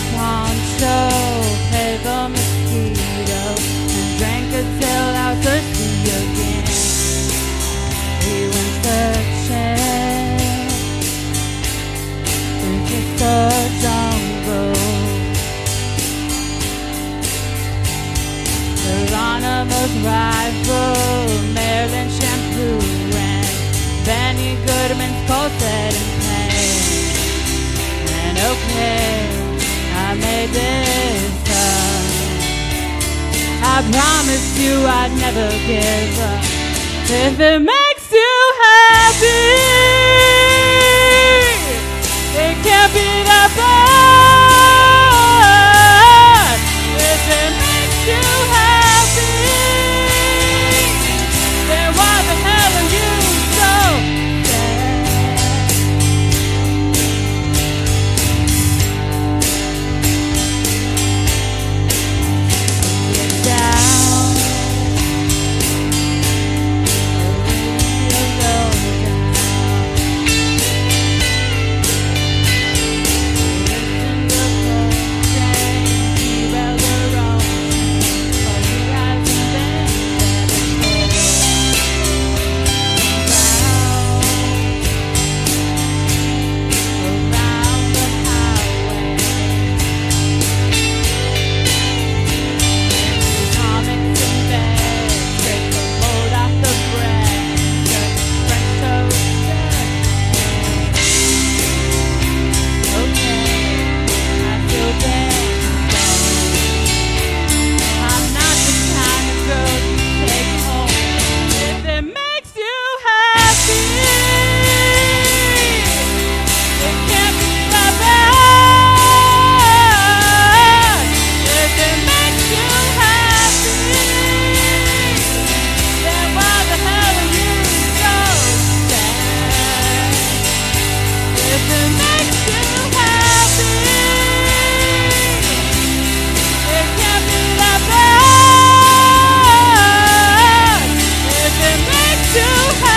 poncho, paid the mosquito, and drank until I was thirsty again. We went searching through just the jungle. Geronimo's rifle, Maryland shampoo, and Benny Goodman's Colstead and pain. And okay, I made this up. I promised you I'd never give up. If it makes you happy, it can't be that bad. If it makes you happy, then why the hell are you so sad? Get down, feel low down. Listen to Coltrane, keep out the wrong, but he hasn't been there before. Around the highway, comics in bed, scrape the mold off the bread, serve French toast. Okay, I feel bad. I'm not the kind of girl you take home. If it makes you happy, it can't be that bad. If it makes you happy, then why the hell are you so sad? If it makes you happy, it can't be that bad. If it makes you happy.